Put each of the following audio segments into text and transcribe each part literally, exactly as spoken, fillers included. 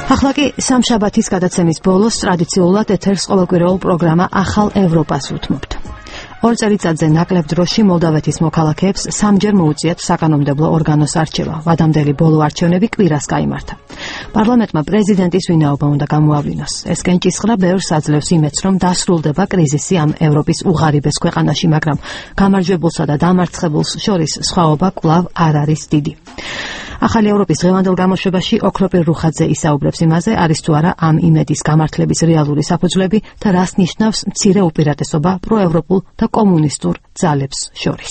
ახლა კი სამშაბათის გადაცემის ბოლოს ტრადიციულად ეთერს ყოველკვირეულ პროგრამა ახალ ევროპას უთმობთ. ორ წელიწადზე ნაკლებ დროში მოლდავეთის მოქალაქეებს სამჯერ მოუწიათ საკანონმდებლო ორგანოს არჩევა. ვადამდელი ბოლო არჩევნები კვირას გაიმართა. პარლამენტმა პრეზიდენტის ვინაობა უნდა გამოავლინოს. ეს კენჭისყრა ბევრს აძლევს იმედს, რომ დასრულდება კრიზისი ამ ევროპის უღარიბეს ქვეყანაში, მაგრამ გამარჯვებულსა და დამარცხებულს შორის სხვაობა კვლავ არ არის დიდი. ახალი ევროპის დღევანდელ გამოშვებაში ოქროპირ რუხაძე ისაუბრებს იმაზე, არის თუ არა ამ იმედის გამართლების რეალური საფუძვლები და რას ნიშნავს მცირე უპირატესობა პროევროპულ და კომუნისტურ ძალებს შორის.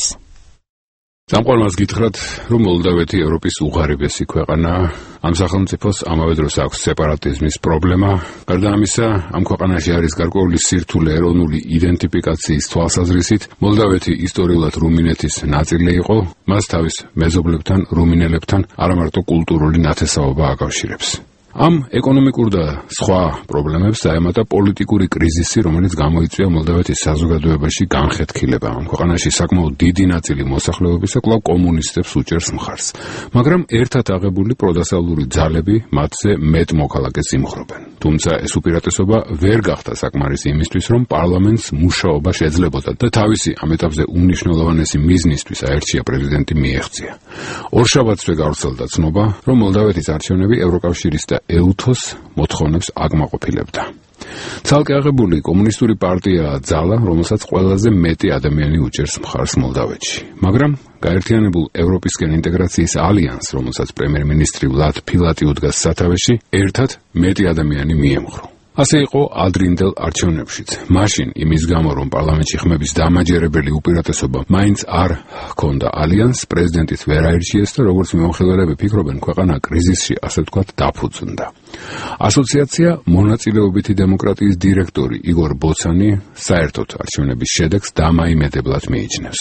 სამყაროს გითხრათ, რომ მოლდავეთი ევროპის უღარიბესი ქვეყანაა. ამ სახელმწიფოს ამავე დროს აქვს სეპარატიზმის პრობლემა. გარდა ამისა, ამ ქვეყანაში არის გარკვეული სირთულე ეროვნული იდენტიფიკაციის თვალსაზრისით. მოლდავეთი ისტორიულად რუმინეთის ნაწილი იყო, მას თავის მეზობლებთან, რუმინელებთან არამარტო კულტურული ნათესაობა აკავშირებს. ამ ეკონომიკურ და სხვა პრობლემებს დაემატა პოლიტიკური კრიზისი, რომელიც გამოიწვია მოლდავეთის საზოგადოებაში განხეთქილება. ამ ქვეყანაში საკმაოდ დიდი ნაწილი მოსახლეობისა კვლავ კომუნისტებს უჭერს მხარს. მაგრამ ერთად აღებული პროდასავლური ძალები მათზე მეტ მოქალაქეს იმხრობენ. თუმცა ეს უპირატესობა ვერ გახდა საკმარისი იმისთვის, რომ პარლამენტს მუშაობა შეძლებოდა და თავისი ამ ეტაპზე უმნიშვნელოვანესი მიზნისთვის აერჩია პრეზიდენტი მიეღწია. ორშაბათსვე გავრცელდა ცნობა, რომ მოლდავეთის არჩევნები ევროკავშირის და ეუთოს მოთხოვნებს აკმაყოფილებდა. ცალკე აღებული კომუნისტური პარტია ძალა, რომელსაც ყველაზე მეტი ადამიანი უჭერს მხარს მოლდავეთში. მაგრამ გაერთიანებულ ევროპისკენ ინტეგრაციის ალიანსს, რომელსაც პრემიერ-მინისტრი ვლად ფილატი უდგას სათავეში, ერთად მეტი ადამიანი მიემხრო. ასე იყო ადრინდელ არჩევნებშიც. მაშინ იმის გამო, რომ პარლამენტში ხმების დამაჯერებელი უპირატესობა მაინც არ ჰქონდა ალიანსს, პრეზიდენტიც ვერ აირჩიეს და როგორც მიმოხილველები ფიქრობენ, ქვეყანა კრიზისში ასე ვთქვათ დაფუძნდა. ასოციაცია მონაწილეობითი დემოკრატიის დირექტორი იგორ ბოცანი საერთოდ არჩევნების შედეგს დამაიმედებლად მიიჩნევს.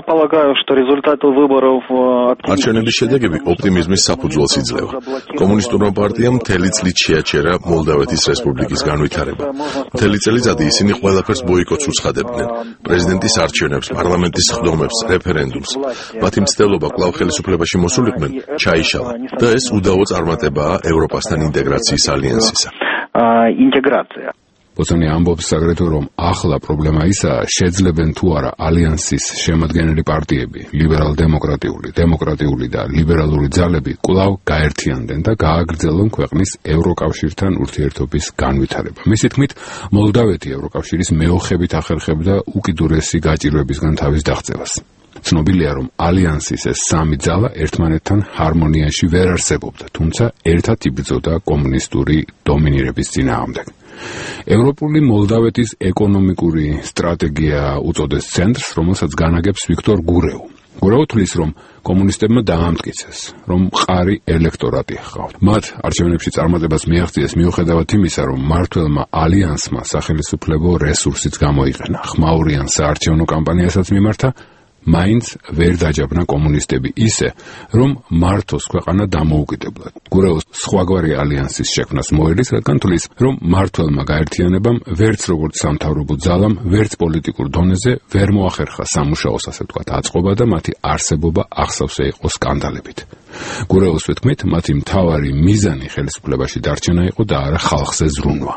არჩევნების შედეგები ოპტიმიზმის საფუძველს იძლევა. კომუნისტურმა პარტიამ მთელი წლით შეაჩერა მოლდავეთის რესპუბლიკის განვითარება. მთელი წელიწადი ისინი ყველაფერს ბოიკოტს უცხადებდნენ. პრეზიდენტის არჩევნებს, პარლამენტის სხდომებს, რეფერენდუმს. მათი მცდელობა კვლავ ხელისუფლებაში მოსულიყვნენ ჩაიშალა და ეს უდავო წარმატებაა ევროპასთან ინტეგრაციის ალიანსისა. ინტეგრაცია. ბოცანი ამბობს აგრეთვე, რომ ახლა პრობლემა ისაა, შეძლებენ თუ არა ალიანსის შემადგენელი პარტიები, ლიბერალ-დემოკრატიული, დემოკრატიული და ლიბერალური ძალები კვლავ გაერთიანდნენ და გააგრძელონ ქვეყნის ევროკავშირთან ურთიერთობის განვითარება. მისი თქმით, მოლდავეთი ევროკავშირის მეოხებით ახერხებდა უკიდურესი გაჭირვებისგან თავის დაღწევას. ცნობილია, რომ ალიანსის ეს სამი ძალა ერთმანეთთან ჰარმონიაში ვერ არსებობდა, თუმცა ერთად იბრძოდა კომუნისტური დომინირების წინააღმდეგ. ევროპული მოლდავეთის ეკონომიკური სტრატეგია უწოდეს ცენტრს, რომელსაც განაგებს ვიქტორ გურეუ. გურეუ თვლის, რომ კომუნისტებმა დაამტკიცეს, რომ მყარი ელექტორატი ჰყავთ. მათ არჩევნებში წარმატებას მიაღწიეს მიუხედავად იმისა, რომ მმართველმა ალიანსმა სახელისუფლებო რესურსიც გამოიყენა. ხმაურიან საარჩევნო კამპანიასაც მიმართა, მაინც ვერ დაჯაბნა კომუნისტები ისე, რომ მართოს ქვეყანა დამოუკიდებლად. გურეუს სხვაგვარი ალიანსის შექმნას მოელის, რადგან თვლის, რომ მმართველმა გაერთიანებამ ვერც როგორც სამთავრობო ძალამ, ვერც პოლიტიკურ დონეზე ვერ მოახერხა სამუშაოს, ასე ვთქვათ, აწყობა და მათი არსებობა ახსავსე იყო სკანდალებით. გურეუს თქმით, მათი მთავარი მიზანი ხელისუფლებაში დარჩენა იყო და არა ხალხზე ზრუნვა.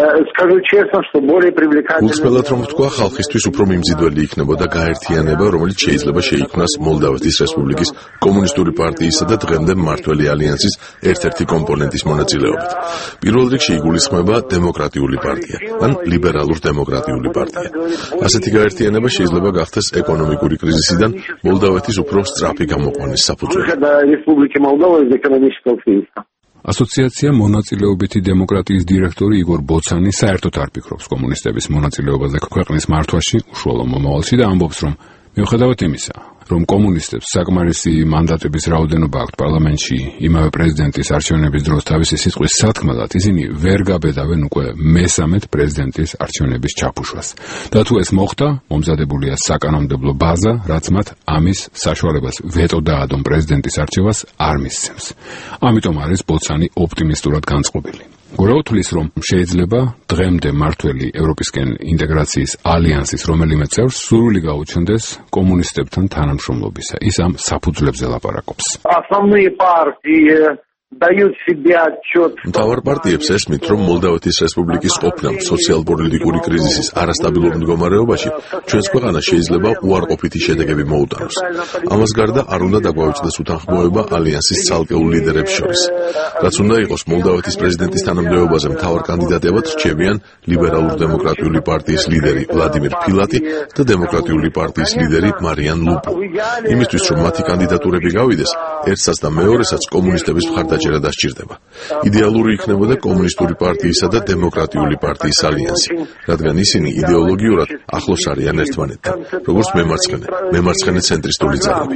უცბელად რომ ვთქვა, ხალხისთვის უფრო მიმზიდველი იქნებოდა გაერთიანება, რომელიც შეიძლება შეიქმნას მოლდავეთის რესპუბლიკის კომუნისტური პარტიისა და დღემდე მმართველი ალიანსის ერთ-ერთი კომპონენტის მონაწილეობით. პირველ რიგში იგულისხმება დემოკრატიული პარტია, ან ლიბერალურ-დემოკრატიული პარტია. ასეთი გაერთიანება შეიძლება გახდეს ეკონომიკური კრიზისიდან მოლდავეთის უფრო სწრაფი გამოყვანის საფუძველი. ასოციაცია მონაწილეობითი დემოკრატიის დირექტორი იგორ ბოცანი საერთოდ არ ფიქრობს კომუნისტების მონაწილეობაზე ქვეყნის მართვაში უშუალო მომავალში და ამბობს, რომ მიუხედავად იმისა, რომ კომუნისტებს საკმარისი მანდატების რაოდენობა აქვთ პარლამენტში იმავე პრეზიდენტის არჩევნების დროს თავისი სიტყვის სათქმელად, ისინი ვერ გაბედავენ უკვე მესამედ პრეზიდენტის არჩევნების ჩაფუშვას. და თუ ეს მოხდა, მომზადებულია საკანონმდებლო ბაზა, რაც მათ ამის საშუალებას ვეტო დაადონ პრეზიდენტის არჩევას არ მისცემს. ამიტომ არის ბოცანი ოპტიმისტურად განწყობილი. გურეუ თვლის, რომ შეიძლება დღემდე მმართველი ევროპისკენ ინტეგრაციის ალიანსის რომელიმე წევრს სურვილი გაუჩნდეს კომუნისტებთან თანამშრომლობისა. ის ამ საფუძვლებზე ლაპარაკობს. Основные партии дают себе отчет. მთავარ პარტიებს ესმით, რომ მოლდავეთის რესპუბლიკის ყოფნა სოციალ-პოლიტიკური კრიზისის არასტაბილურ მდგომარეობაში ჩვენს ქვეყანას შეიძლება უარყოფითი შედეგები მოუტანოს. ამას გარდა არ უნდა დაგვაუწყდეს უთანხმოება ალიანსის ცალკეულ ლიდერებს შორის. რაც უნდა იყოს, მოლდავეთის პრეზიდენტის თანამდებობაზე მთავარ კანდიდატებად რჩებიან ლიბერალურ-დემოკრატიული პარტიის ლიდერი ვლადიმირ ფილატი და დემოკრატიული პარტიის ლიდერი მარიან ლუპუ. იმისთვის, რომ მათი კანდიდატურები გავიდეს, ერთსაც და მეორესაც კომუნისტების მხარდაჭერა დასჭირდება. იდეალური იქნებოდა კომუნისტური პარტიისა და დემოკრატიული პარტიის ალიანსი, რადგან ისინი იდეოლოგიურად ახლოს არიან ერთმანეთთან, როგორც მემარცხენე, მემარცხენე ცენტრისტული ძალები.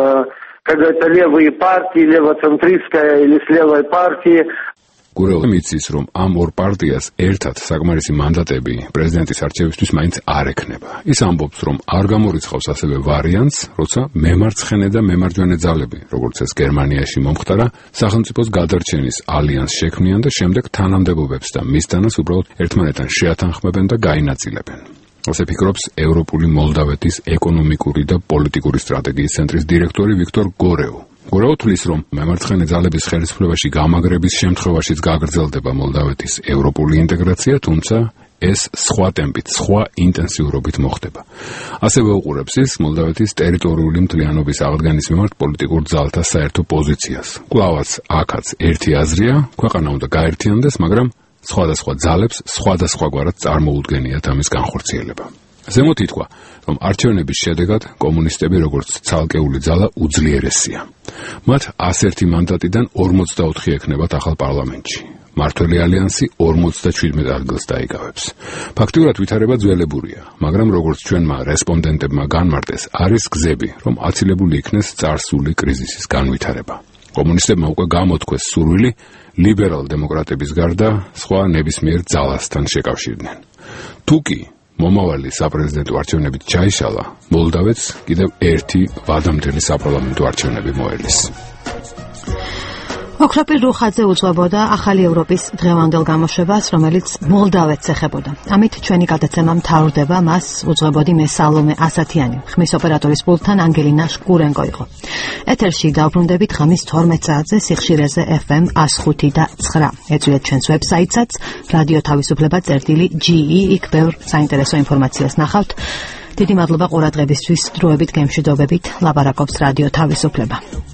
Как говорится, левые партии, левоцентристская или с левой партии. გურეულმა იცის, რომ ამ ორ პარტიას ერთად საკმარისი მანდატები პრეზიდენტის არჩევისთვის მაინც არ ექნება. ის ამბობს, რომ არ გამორიცხავს ასევე ვარიანტს, როცა მემარცხენე და მემარჯვენე ძალები, როგორც ეს გერმანიაში მომხდარა, სახელმწიფოს გადარჩენის ალიანსს შექმნიან და შემდეგ თანამდებობებს და მისდანას უბრალოდ ერთმანეთთან შეათანხმებენ და გაინაწილებენ. ასე ფიქრობს ევროპული მოლდავეთის ეკონომიკური და პოლიტიკური სტრატეგიის ცენტრის დირექტორი ვიქტორ გორეუ. გორეუ თვლის, რომ მემარცხენე ძალების ხელისუფლებაში გამაგრების შემთხვევაშიც გაგრძელდება მოლდავეთის ევროპული ინტეგრაცია, თუმცა ეს სხვა ტემპით, სხვა ინტენსიურობით მოხდება. ასევე უყურებს ის მოლდავეთის ტერიტორიული მთლიანობის აღდგენის მიმართ პოლიტიკურ ძალთა საერთო პოზიციას. კვლავაც აქაც ერთი აზრია, ქვეყანა უნდა გაერთიანდეს, მაგრამ სხვადასხვა ძალებს სხვადასხვაგვარად წარმოუდგენიათ ამის განხორციელება. ზემოთ ითქვა, რომ არჩევნების შედეგად კომუნისტები როგორც ცალკეული ძალა უძლიერესია. მათ ასი ერთი მანდატიდან ორმოცდაოთხი ექნებათ ახალ პარლამენტში. მართველი ალიანსი ორმოცდაჩვიდმეტ ადგილს დაიკავებს. ფაქტიურად ვითარება ძველებურია, მაგრამ როგორც ჩვენმა რესპონდენტებმა განმარტეს, არის გზები, რომ აცილებული იქნეს წარსული კრიზისის განვითარება. კომუნისტებმა უკვე გამოთქვეს სურვილი ლიბერალ-დემოკრატების გარდა სხვა ნებისმიერ ძალასთან შეკავშირდნენ. თუკი მომავალი საპრეზიდენტო არჩევნებით ჩაიშალა, მოლდავეთს კიდევ ერთი ვადამდელი საპარლამენტო არჩევნები მოელის. ოქროპილ რუხაძე უძღვებოდა ახალი ევროპის დღევანდელ გამოშვებას, რომელიც მოლდავეთს ეხებოდა. ამით ჩვენი გადაცემა მთავრდება, მას უძღვებოდი მე სალომე ასათიანი, ხმის ოპერატორის პულტთან ანგელინა შკურენკო იყო. ეთერში დავბრუნდებით ღამის თორმეტ საათზე სიხშირეზე ეფ ემ one oh five და nine. ეწვიეთ ჩვენს ვებსაიტსაც რადიო თავისუფლება წერტილი ჯი ი, იქ ბევრ საინტერესო ინფორმაციას ნახავთ. დიდი მადლობა ყურადღებისთვის, დროებით გემშვიდობებით ლაპარაკობს რადიო თავისუფლება.